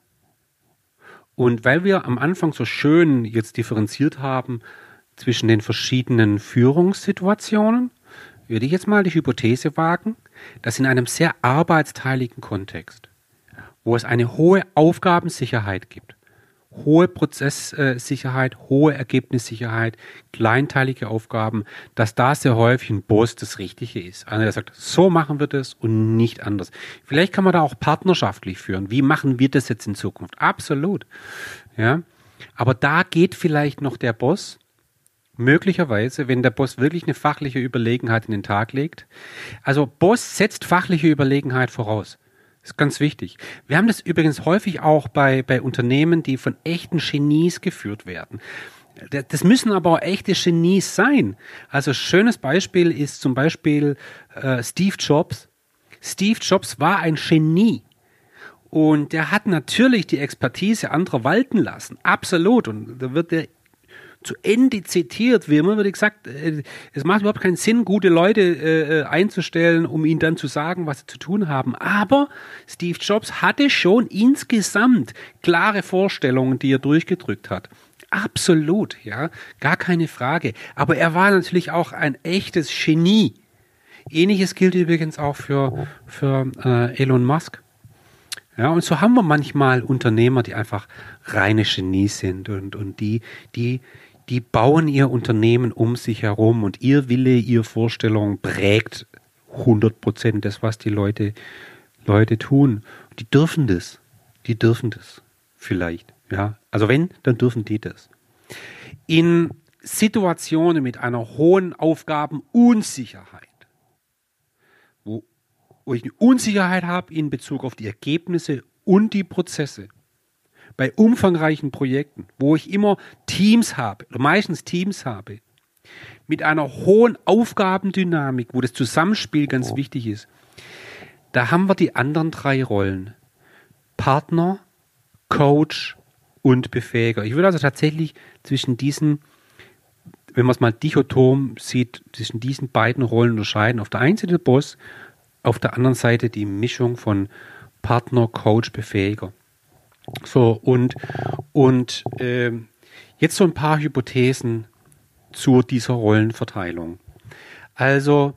Und weil wir am Anfang so schön jetzt differenziert haben, zwischen den verschiedenen Führungssituationen, würde ich jetzt mal die Hypothese wagen, dass in einem sehr arbeitsteiligen Kontext, wo es eine hohe Aufgabensicherheit gibt, hohe Prozesssicherheit, hohe Ergebnissicherheit, kleinteilige Aufgaben, dass da sehr häufig ein Boss das Richtige ist. Einer, der sagt, so machen wir das und nicht anders. Vielleicht kann man da auch partnerschaftlich führen. Wie machen wir das jetzt in Zukunft? Absolut. Ja. Aber da geht vielleicht noch der Boss, möglicherweise, wenn der Boss wirklich eine fachliche Überlegenheit in den Tag legt. Also Boss setzt fachliche Überlegenheit voraus. Das ist ganz wichtig. Wir haben das übrigens häufig auch bei, bei Unternehmen, die von echten Genies geführt werden. Das müssen aber auch echte Genies sein. Also schönes Beispiel ist zum Beispiel äh, Steve Jobs. Steve Jobs war ein Genie. Und der hat natürlich die Expertise anderer walten lassen. Absolut. Und da wird der zu Ende zitiert, wie immer wird gesagt, äh, es macht überhaupt keinen Sinn, gute Leute äh, einzustellen, um ihnen dann zu sagen, was sie zu tun haben. Aber Steve Jobs hatte schon insgesamt klare Vorstellungen, die er durchgedrückt hat. Absolut, ja, gar keine Frage. Aber er war natürlich auch ein echtes Genie. Ähnliches gilt übrigens auch für, für äh, Elon Musk. Ja, und so haben wir manchmal Unternehmer, die einfach reine Genies sind und, und die, die, die bauen ihr Unternehmen um sich herum und ihr Wille, ihre Vorstellung prägt hundert Prozent das, was die Leute, Leute tun. Die dürfen das. Die dürfen das. Vielleicht. Ja. Also wenn, dann dürfen die das. In Situationen mit einer hohen Aufgabenunsicherheit, wo, wo ich eine Unsicherheit habe in Bezug auf die Ergebnisse und die Prozesse, bei umfangreichen Projekten, wo ich immer Teams habe, oder meistens Teams habe, mit einer hohen Aufgabendynamik, wo das Zusammenspiel ganz
Oh.
wichtig ist, da haben wir die anderen drei Rollen. Partner, Coach und Befähiger. Ich würde also tatsächlich zwischen diesen, wenn man es mal dichotom sieht, zwischen diesen beiden Rollen unterscheiden. Auf der einen Seite der Boss, auf der anderen Seite die Mischung von Partner, Coach, Befähiger. So, und, und ähm, jetzt so ein paar Hypothesen zu dieser Rollenverteilung. Also,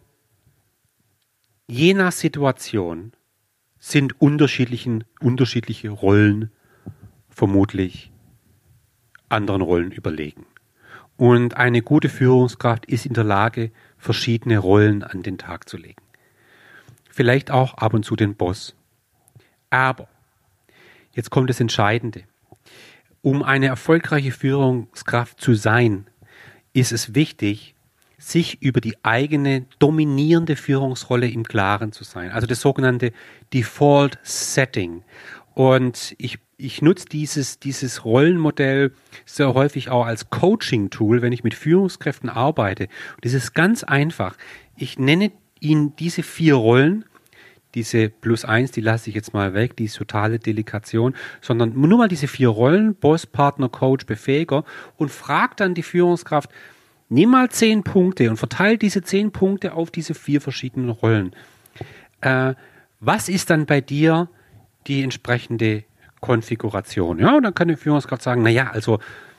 je nach Situation sind unterschiedlichen, unterschiedliche Rollen vermutlich anderen Rollen überlegen. Und eine gute Führungskraft ist in der Lage, verschiedene Rollen an den Tag zu legen. Vielleicht auch ab und zu den Boss. Aber, jetzt kommt das Entscheidende. Um eine erfolgreiche Führungskraft zu sein, ist es wichtig, sich über die eigene dominierende Führungsrolle im Klaren zu sein. Also das sogenannte Default Setting. Und ich, ich nutze dieses, dieses Rollenmodell sehr häufig auch als Coaching-Tool, wenn ich mit Führungskräften arbeite. Und das ist ganz einfach. Ich nenne Ihnen diese vier Rollen, diese plus eins, die lasse ich jetzt mal weg, die ist totale Delegation, sondern nur mal diese vier Rollen, Boss, Partner, Coach, Befähiger, und frag dann die Führungskraft, nimm mal zehn Punkte und verteile diese zehn Punkte auf diese vier verschiedenen Rollen. Äh, was ist dann bei dir die entsprechende Konfiguration? Ja, und dann kann die Führungskraft sagen, naja, also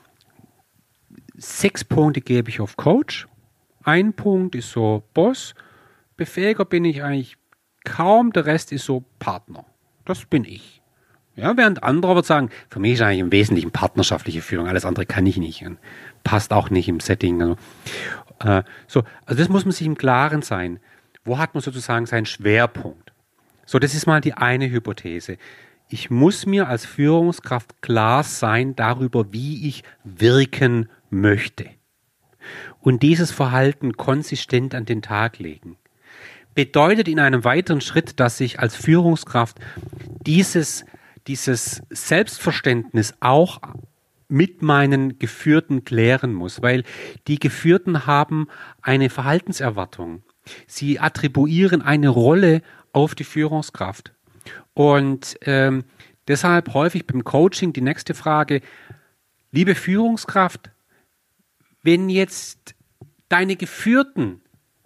sechs Punkte gebe ich auf Coach, ein Punkt ist so Boss, Befähiger bin ich eigentlich kaum, der Rest ist so Partner. Das bin ich. Ja, während andere wird sagen, für mich ist eigentlich im Wesentlichen partnerschaftliche Führung, alles andere kann ich nicht. Und passt auch nicht im Setting. Also, äh, so, also das muss man sich im Klaren sein. Wo hat man sozusagen seinen Schwerpunkt? So, das ist mal die eine Hypothese. Ich muss mir als Führungskraft klar sein darüber, wie ich wirken möchte. Und dieses Verhalten konsistent an den Tag legen. Bedeutet in einem weiteren Schritt, dass ich als Führungskraft dieses, dieses Selbstverständnis auch mit meinen Geführten klären muss, weil die Geführten haben eine Verhaltenserwartung. Sie attribuieren eine Rolle auf die Führungskraft. Und ähm, deshalb häufig beim Coaching die nächste Frage, liebe Führungskraft, wenn jetzt deine Geführten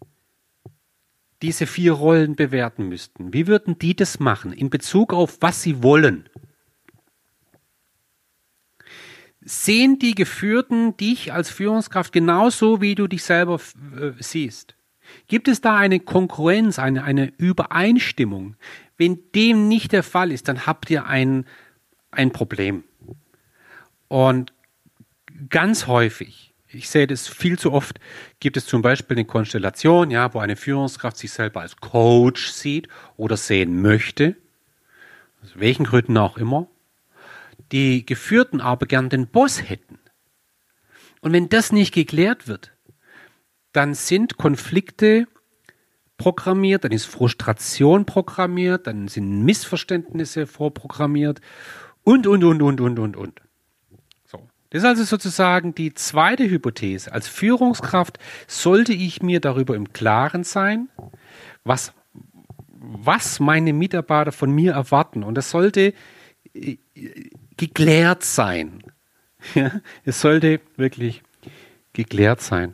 diese vier Rollen bewerten müssten, wie würden die das machen in Bezug auf was sie wollen? Sehen die Geführten dich als Führungskraft genauso, wie du dich selber äh, siehst? Gibt es da eine Konkurrenz, eine, eine Übereinstimmung? Wenn dem nicht der Fall ist, dann habt ihr ein, ein Problem. Und ganz häufig, ich sehe das viel zu oft, gibt es zum Beispiel eine Konstellation, ja, wo eine Führungskraft sich selber als Coach sieht oder sehen möchte, aus welchen Gründen auch immer, die Geführten aber gern den Boss hätten. Und wenn das nicht geklärt wird, dann sind Konflikte programmiert, dann ist Frustration programmiert, dann sind Missverständnisse vorprogrammiert und, und, und, und, und, und, und. So. Das ist also sozusagen die zweite Hypothese. Als Führungskraft sollte ich mir darüber im Klaren sein, was, was meine Mitarbeiter von mir erwarten. Und das sollte äh, geklärt sein. Ja, es sollte wirklich geklärt sein.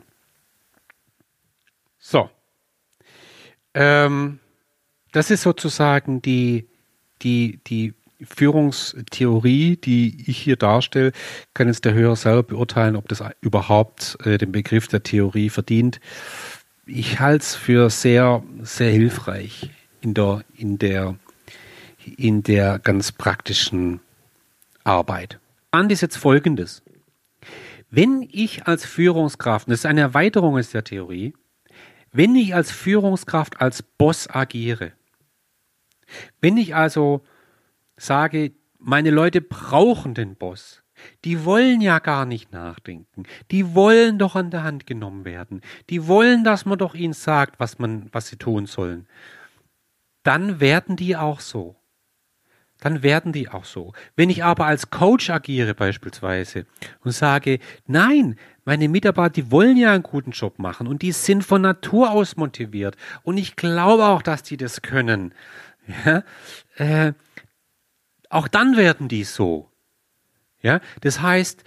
So. Ähm, das ist sozusagen die, die, die Führungstheorie, die ich hier darstelle. Kann jetzt der Hörer selber beurteilen, ob das überhaupt äh, den Begriff der Theorie verdient. Ich halte es für sehr, sehr hilfreich in der, in der, in der ganz praktischen Arbeit. An ist jetzt Folgendes. Wenn ich als Führungskraft, das ist eine Erweiterung der Theorie, wenn ich als Führungskraft als Boss agiere, wenn ich also sage, meine Leute brauchen den Boss, die wollen ja gar nicht nachdenken, die wollen doch an der Hand genommen werden, die wollen, dass man doch ihnen sagt, was man, was sie tun sollen, dann werden die auch so. dann werden die auch so. Wenn ich aber als Coach agiere beispielsweise und sage, nein, meine Mitarbeiter, die wollen ja einen guten Job machen und die sind von Natur aus motiviert und ich glaube auch, dass die das können. Ja, äh, auch dann werden die so. Ja, das heißt,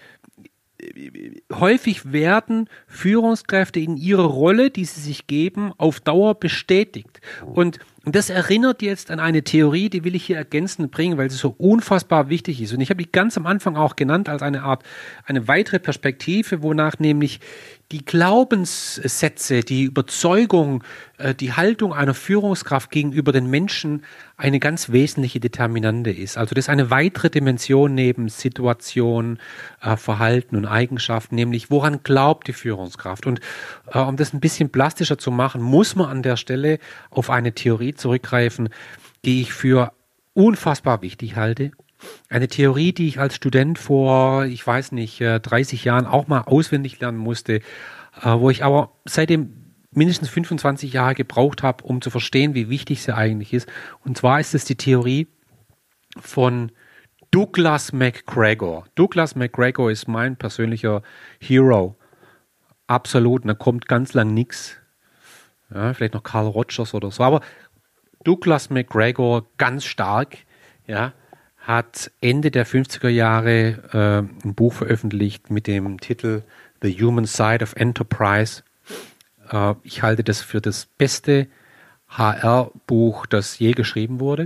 häufig werden Führungskräfte in ihrer Rolle, die sie sich geben, auf Dauer bestätigt. Und, und das erinnert jetzt an eine Theorie, die will ich hier ergänzend bringen, weil sie so unfassbar wichtig ist. Und ich habe die ganz am Anfang auch genannt als eine Art, eine weitere Perspektive, wonach nämlich die Glaubenssätze, die Überzeugung, die Haltung einer Führungskraft gegenüber den Menschen eine ganz wesentliche Determinante ist. Also das ist eine weitere Dimension neben Situation, Verhalten und Eigenschaften, nämlich woran glaubt die Führungskraft? Und äh, um das ein bisschen plastischer zu machen, muss man an der Stelle auf eine Theorie zurückgreifen, die ich für unfassbar wichtig halte. Eine Theorie, die ich als Student vor, ich weiß nicht, dreißig Jahren auch mal auswendig lernen musste, wo ich aber seitdem mindestens fünfundzwanzig Jahre gebraucht habe, um zu verstehen, wie wichtig sie eigentlich ist. Und zwar ist es die Theorie von Douglas McGregor. Douglas McGregor ist mein persönlicher Hero. Absolut. Und da kommt ganz lang nichts. Ja, vielleicht noch Carl Rogers oder so. Aber Douglas McGregor, ganz stark, ja, hat Ende der fünfziger Jahre äh, ein Buch veröffentlicht mit dem Titel The Human Side of Enterprise. Äh, ich halte das für das beste H R-Buch, das je geschrieben wurde.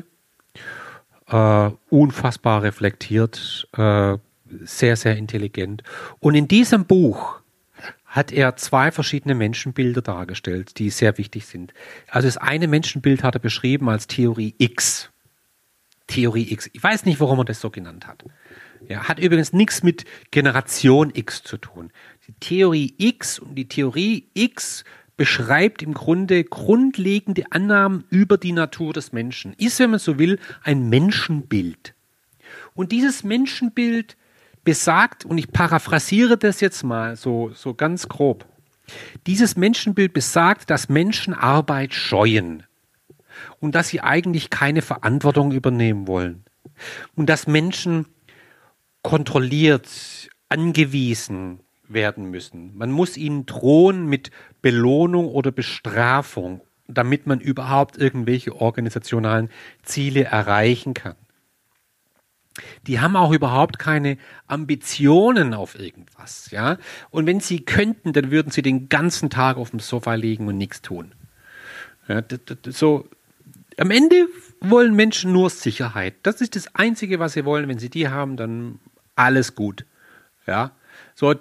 Äh, unfassbar reflektiert, äh, sehr, sehr intelligent. Und in diesem Buch hat er zwei verschiedene Menschenbilder dargestellt, die sehr wichtig sind. Also das eine Menschenbild hat er beschrieben als Theorie X. Theorie X. Ich weiß nicht, warum er das so genannt hat. Ja, hat übrigens nichts mit Generation X zu tun. Die Theorie X und die Theorie X beschreibt im Grunde grundlegende Annahmen über die Natur des Menschen. Ist, wenn man so will, ein Menschenbild. Und dieses Menschenbild besagt, und ich paraphrasiere das jetzt mal so, so ganz grob, dieses Menschenbild besagt, dass Menschen Arbeit scheuen. Und dass sie eigentlich keine Verantwortung übernehmen wollen. Und dass Menschen kontrolliert, angewiesen werden müssen. Man muss ihnen drohen mit Belohnung oder Bestrafung, damit man überhaupt irgendwelche organisationalen Ziele erreichen kann. Die haben auch überhaupt keine Ambitionen auf irgendwas. Ja? Und wenn sie könnten, dann würden sie den ganzen Tag auf dem Sofa liegen und nichts tun. Ja, das, das, so... Am Ende wollen Menschen nur Sicherheit. Das ist das Einzige, was sie wollen. Wenn sie die haben, dann alles gut. Ja, so,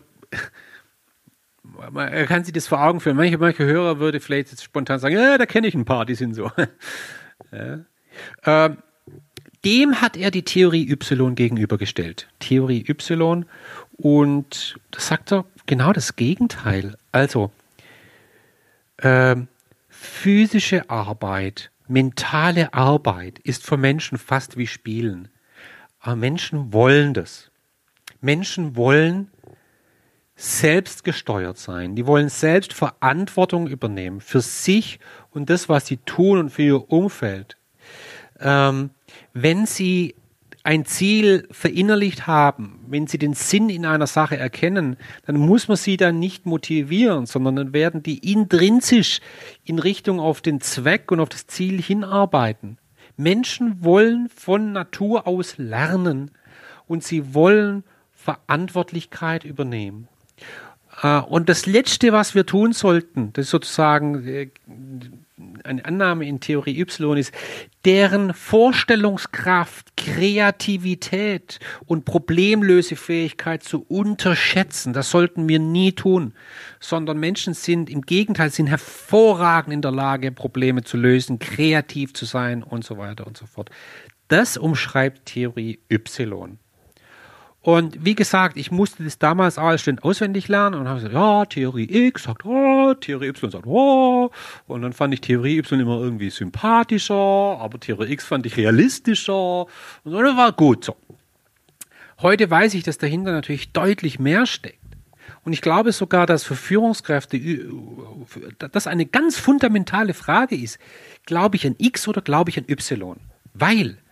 man kann sich das vor Augen führen. Manche, manche Hörer würde vielleicht jetzt spontan sagen, ja, da kenne ich ein paar, die sind so. Ja. Ähm, dem hat er die Theorie Y gegenübergestellt. Theorie Y, und das sagt er genau das Gegenteil. Also, ähm, physische Arbeit, mentale Arbeit ist für Menschen fast wie Spielen. Aber Menschen wollen das. Menschen wollen selbst gesteuert sein. Die wollen selbst Verantwortung übernehmen für sich und das, was sie tun und für ihr Umfeld. Ähm, wenn sie ein Ziel verinnerlicht haben, wenn sie den Sinn in einer Sache erkennen, dann muss man sie dann nicht motivieren, sondern dann werden die intrinsisch in Richtung auf den Zweck und auf das Ziel hinarbeiten. Menschen wollen von Natur aus lernen und sie wollen Verantwortlichkeit übernehmen. Und das Letzte, was wir tun sollten, das ist sozusagen eine Annahme in Theorie Y, ist, deren Vorstellungskraft, Kreativität und Problemlösefähigkeit zu unterschätzen. Das sollten wir nie tun, sondern Menschen sind im Gegenteil, sind hervorragend in der Lage, Probleme zu lösen, kreativ zu sein und so weiter und so fort. Das umschreibt Theorie Y. Und wie gesagt, ich musste das damals auch als Student auswendig lernen und habe gesagt, ja, Theorie X sagt, oh, Theorie Y sagt, oh. Und dann fand ich Theorie Y immer irgendwie sympathischer, aber Theorie X fand ich realistischer. Und so, das war gut so. Heute weiß ich, dass dahinter natürlich deutlich mehr steckt. Und ich glaube sogar, dass für Führungskräfte das eine ganz fundamentale Frage ist. Glaube ich an X oder glaube ich an Y? Weil,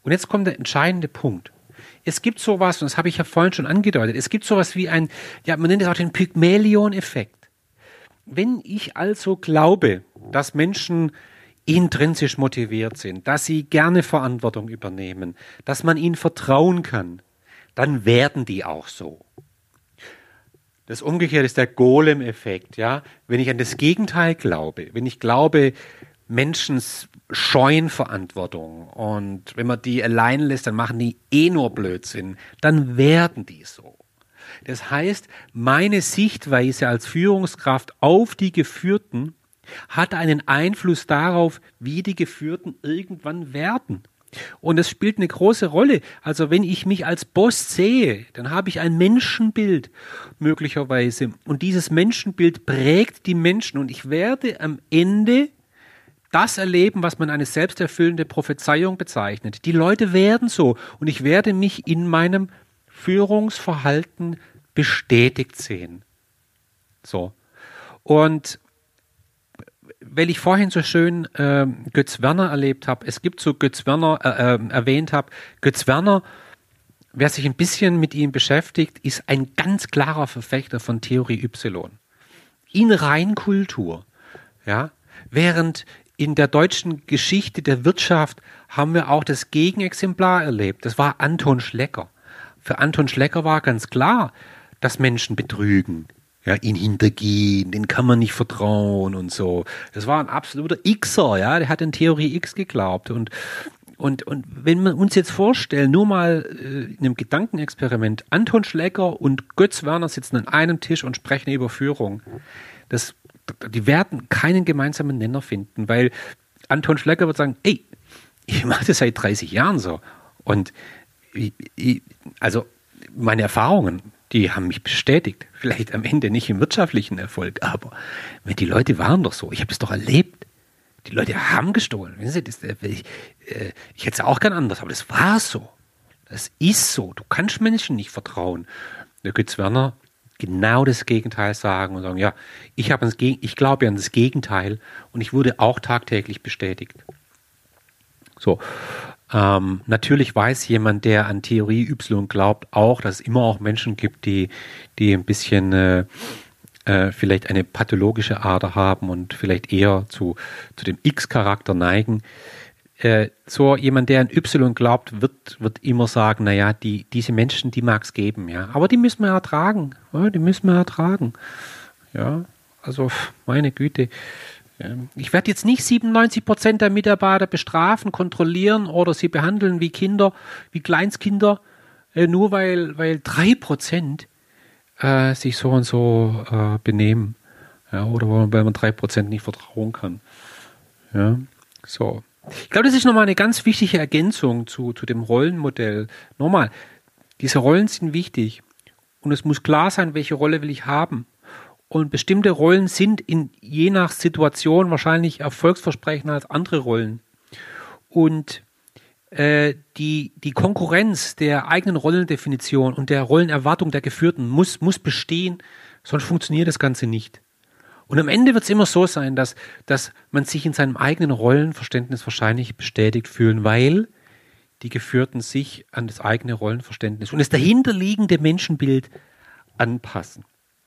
Und jetzt kommt der entscheidende Punkt. Es gibt sowas, und das habe ich ja vorhin schon angedeutet, es gibt sowas wie ein, ja, man nennt es auch den Pygmalion-Effekt. Wenn ich also glaube, dass Menschen intrinsisch motiviert sind, dass sie gerne Verantwortung übernehmen, dass man ihnen vertrauen kann, dann werden die auch so. Das Umgekehrte ist der Golem-Effekt, ja. Wenn ich an das Gegenteil glaube, wenn ich glaube, Menschen scheuen Verantwortung und wenn man die allein lässt, dann machen die eh nur Blödsinn, dann werden die so. Das heißt, meine Sichtweise als Führungskraft auf die Geführten hat einen Einfluss darauf, wie die Geführten irgendwann werden. Und es spielt eine große Rolle. Also wenn ich mich als Boss sehe, dann habe ich ein Menschenbild möglicherweise. Und dieses Menschenbild prägt die Menschen. Und ich werde am Ende das erleben, was man eine selbsterfüllende Prophezeiung bezeichnet. Die Leute werden so. Und ich werde mich in meinem Führungsverhalten bestätigt sehen. So. Und weil ich vorhin so schön äh, Götz Werner erlebt habe, es gibt so Götz Werner äh, äh, erwähnt habe, Götz Werner, wer sich ein bisschen mit ihm beschäftigt, ist ein ganz klarer Verfechter von Theorie Y. In Reinkultur. Ja? Während in der deutschen Geschichte der Wirtschaft haben wir auch das Gegenexemplar erlebt. Das war Anton Schlecker. Für Anton Schlecker war ganz klar, dass Menschen betrügen. Ja, ihn hintergehen, den kann man nicht vertrauen und so. Das war ein absoluter Xer, ja, der hat in Theorie X geglaubt. Und, und, und wenn wir uns jetzt vorstellen, nur mal äh, in einem Gedankenexperiment, Anton Schlecker und Götz Werner sitzen an einem Tisch und sprechen über Führung. Das, die werden keinen gemeinsamen Nenner finden, weil Anton Schlecker wird sagen, ey, ich mache das seit dreißig Jahren so. Und ich, ich, also meine Erfahrungen, die haben mich bestätigt. Vielleicht am Ende nicht im wirtschaftlichen Erfolg, aber die Leute waren doch so. Ich habe es doch erlebt. Die Leute haben gestohlen. Wissen Sie, das, ich, ich hätte es auch gern anders, aber das war so. Das ist so. Du kannst Menschen nicht vertrauen. Der Götz Werner genau das Gegenteil sagen und sagen, ja, ich, habe ans, ich glaube an das Gegenteil und ich wurde auch tagtäglich bestätigt. So. Ähm, natürlich weiß jemand, der an Theorie Y glaubt, auch, dass es immer auch Menschen gibt, die, die ein bisschen äh, äh, vielleicht eine pathologische Ader haben und vielleicht eher zu, zu dem X-Charakter neigen. Äh, so jemand, der an Y glaubt, wird, wird immer sagen, naja, die, diese Menschen, die mag es geben, ja. Aber die müssen wir ertragen. Ja, die müssen wir ertragen. Ja, also meine Güte. Ich werde jetzt nicht siebenundneunzig Prozent der Mitarbeiter bestrafen, kontrollieren oder sie behandeln wie Kinder, wie Kleinstkinder, äh, nur weil, weil drei Prozent äh, sich so und so äh, benehmen. Ja, oder weil man drei Prozent nicht vertrauen kann. Ja, so. Ich glaube, das ist nochmal eine ganz wichtige Ergänzung zu, zu dem Rollenmodell. Nochmal, diese Rollen sind wichtig und es muss klar sein, welche Rolle will ich haben. Und bestimmte Rollen sind in je nach Situation wahrscheinlich erfolgsversprechender als andere Rollen. Und äh, die, die Konkurrenz der eigenen Rollendefinition und der Rollenerwartung der Geführten muss, muss bestehen, sonst funktioniert das Ganze nicht. Und am Ende wird es immer so sein, dass, dass man sich in seinem eigenen Rollenverständnis wahrscheinlich bestätigt fühlen, weil die Geführten sich an das eigene Rollenverständnis und das dahinterliegende Menschenbild anpassen.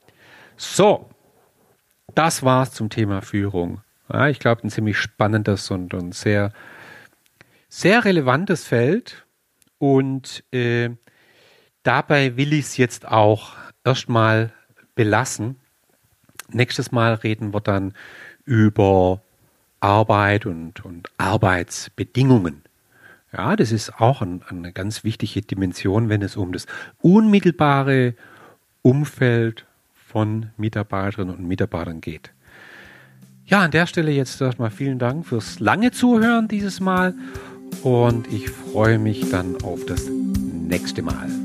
So, das war's zum Thema Führung. Ja, ich glaube, ein ziemlich spannendes und, und sehr, sehr relevantes Feld. Und äh, dabei will ich es jetzt auch erstmal belassen. Nächstes Mal reden wir dann über Arbeit und, und Arbeitsbedingungen. Ja, das ist auch ein, eine ganz wichtige Dimension, wenn es um das unmittelbare Umfeld von Mitarbeiterinnen und Mitarbeitern geht. Ja, an der Stelle jetzt erstmal vielen Dank fürs lange Zuhören dieses Mal und ich freue mich dann auf das nächste Mal.